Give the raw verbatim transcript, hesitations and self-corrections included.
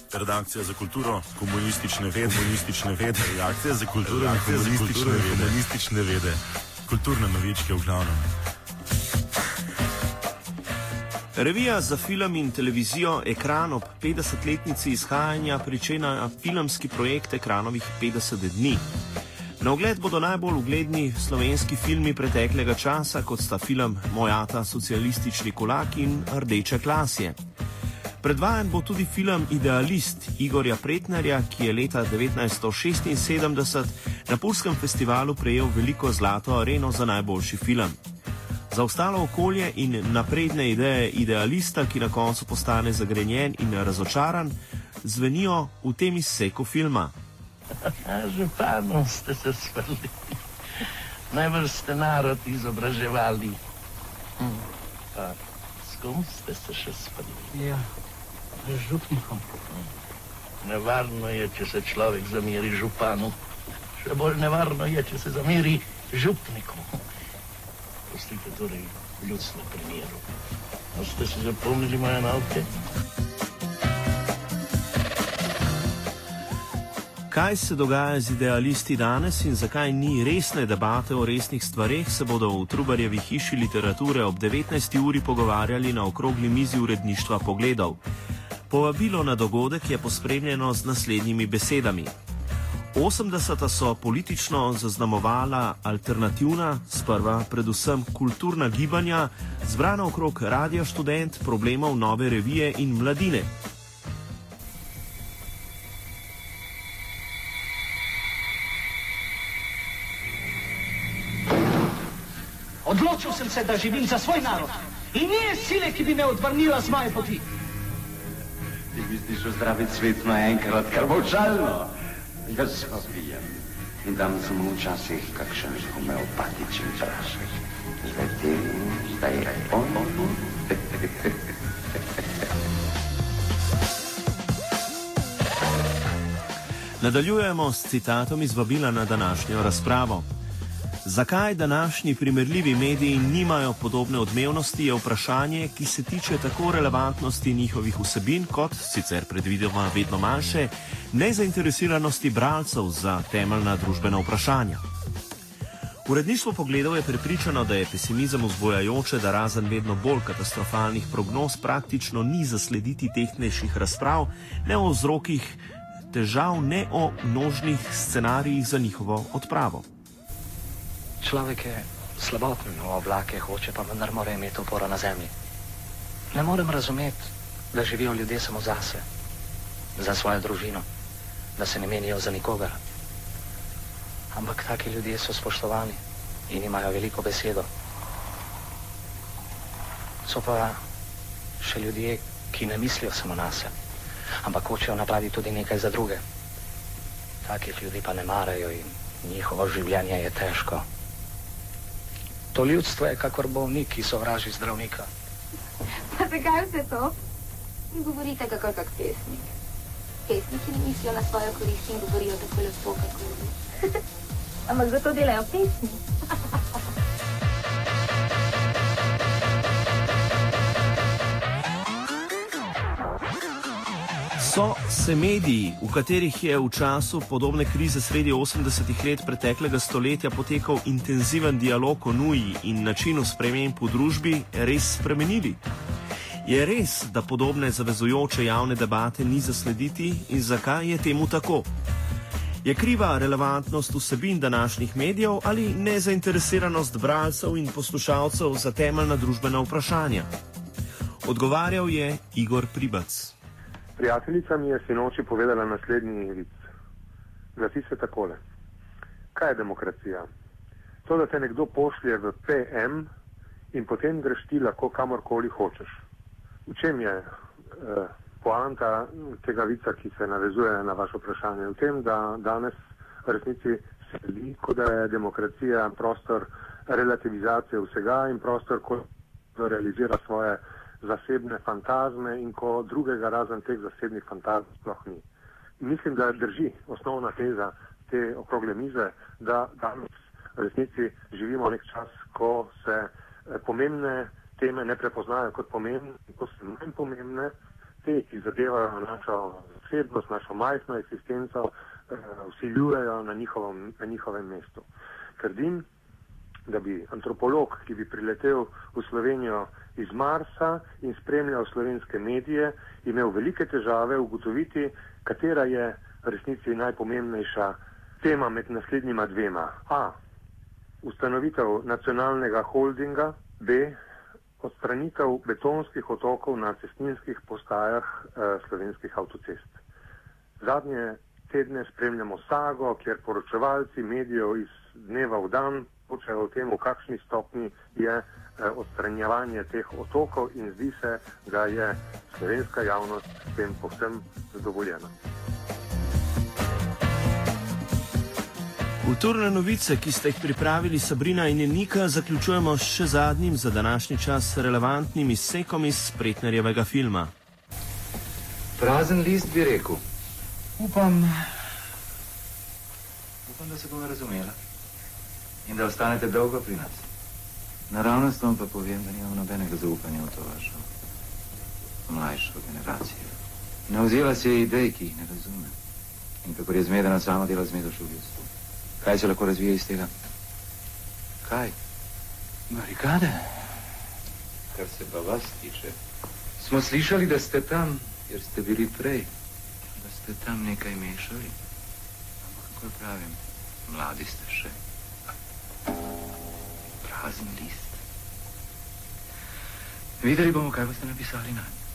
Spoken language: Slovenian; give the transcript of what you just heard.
Redakcija za kulturo, komunistične vede, komunistične vede, redakcija za kulturo, komunistične vede, komunistične vede, kulturne novičke v glavnem. Revija za film in televizijo Ekran ob petdesetletnici izhajanja pričenja filmski projekt Ekranovih petdeset dni. Na ogled bodo najbolj ugledni slovenski filmi preteklega časa, kot sta film Moj ata socialistični kulak in Rdeče klasje. Predvajan bo tudi film Idealist Igorja Pretnarja, ki je leta devetnajststo šestinsedemdeset na Puljskem festivalu prejel veliko zlato areno za najboljši film. Za ostalo okolje in napredne ideje idealista, ki na koncu postane zagrenjen in razočaran, zvenijo v tem izseku filma. Županu ste se sprli. Najbolj ste narod izobraževali. Hm. Pa s kom ste se še sprli? Ja, z župnikom. Hm. Nevarno je, če se človek zameri županu. Še bolj nevarno je, če se zameri župniku. Pustite torej ljudstvo primeru. A ste si zapomnili moje nauke? Kaj se dogaja z idealisti danes in zakaj ni resne debate o resnih stvareh, se bodo v Trubarjevi hiši literature ob devetnajsti uri pogovarjali na okrogli mizi uredništva Pogledov. Povabilo na dogodek je pospremljeno z naslednjimi besedami. osemdeseta so politično zaznamovala alternativna, sprva predvsem kulturna gibanja, zbrana okrog Radio Študent, problemov Nove revije in Mladine. Odločil sem se, da živim za svoj narod in nije sile, ki bi me odvrnila z moje poti. Ti misliš ozdraviti svet naenkrat, kar bo žalno. Jaz pa pijem in dam samo včasih kakšen homeopatičen prašek. Zdaj ti, zdaj on. Nadaljujemo s citatom iz vabila na današnjo razpravo. Zakaj današnji primerljivi mediji nimajo podobne odmevnosti, je vprašanje, ki se tiče tako relevantnosti njihovih vsebin, kot, sicer predvidoma vedno manjše, nezainteresiranosti bralcev za temeljna družbena vprašanja. Uredništvo Pogledov je prepričano, da je pesimizem vzbojajoče, da razen vedno bolj katastrofalnih prognoz praktično ni zaslediti tehtnejših razprav, ne o vzrokih težav, ne o množnih scenarijih za njihovo odpravo. Človek je slaboten v oblake, hoče pa vendar mora imeti oporo na zemlji. Ne morem razumeti, da živijo ljudje samo zase, za svojo družino, da se ne menijo za nikogar. Ampak taki ljudje so spoštovani in imajo veliko besedo. So pa še ljudje, ki ne mislijo samo nase, ampak hočejo napraviti tudi nekaj za druge. Takih ljudi pa ne marajo in njihovo življenje je težko. To ljudstvo je kakor bolnik, ki sovraži zdravnika. Pa zakaj vse to? Govorite kakor kak pesnik. Pesniki ne mislijo na svojo korist in govorijo tako lepo, kako je. Ampak zato delajo pesmi. So se mediji, v katerih je v času podobne krize sredi osemdesetih let preteklega stoletja potekal intenziven dialog o nuji in načinu sprememb v družbi, res spremenili? Je res, da podobne zavezujoče javne debate ni zaslediti in zakaj je temu tako? Je kriva relevantnost vsebin današnjih medijev ali nezainteresiranost bralcev in poslušalcev za temeljna družbena vprašanja? Odgovarjal je Igor Pribac. Prijateljica mi je sinoči povedala naslednji vic. Glasi se takole. Kaj je demokracija? To, da te nekdo pošlje v P M in potem greš ti lahko kamorkoli hočeš. V čem je eh, poanta tega vica, ki se navezuje na vaše vprašanje? V tem, da danes v resnici se zdi, kot da je demokracija prostor relativizacije vsega in prostor, ko realizira svoje zasebne fantazme in ko drugega razen teh zasebnih fantazm sploh ni. Mislim, da drži osnovna teza te okrogle mize, da danes v resnici živimo nek čas, ko se pomembne teme ne prepoznajo kot pomembne, ko se manj pomembne te, ki zadevajo našo osebnost, našo majhno eksistenco, vsiljujejo na njihovem, na njihovem mestu. Trdim, da bi antropolog, ki bi priletel v Slovenijo iz Marsa in spremljal slovenske medije, imel velike težave ugotoviti, katera je v resnici najpomembnejša tema med naslednjima dvema. A. Ustanovitev nacionalnega holdinga. B. Odstranitev betonskih otokov na cestninskih postajah eh, slovenskih avtocest. Zadnje tedne spremljamo sago, kjer poročevalci medijev iz dneva v dan počejo o tem, v kakšni stopni je eh, odstranjevanje teh otokov, in zdi se, da je slovenska javnost s tem povsem zadovoljena. Kulturne novice, ki ste jih pripravili Sabrina in Nika, zaključujemo še zadnjim za današnji čas relevantnim izsekom iz Pretnarjevega filma. Prazen list bi rekel. Upam, upam, da se bova razumela in da ostanete dolgo pri nas. Naravnost vam pa povem, da nimam nobenega zaupanja v to vašo mlajšo generacijo. Ne vzela se je idej, ki jih ne razume. In kako je zmedena, sama dela zmedo še v ljudstvu. Kaj se lahko razvije iz tega? Kaj? Barikade? Kar se pa vas tiče. Smo slišali, da ste tam, jer ste bili prej. Da ste tam nekaj mešali. Ampak kako pravim, mladi ste še. Prazen list. Videli bomo, kaj boste napisali nanj.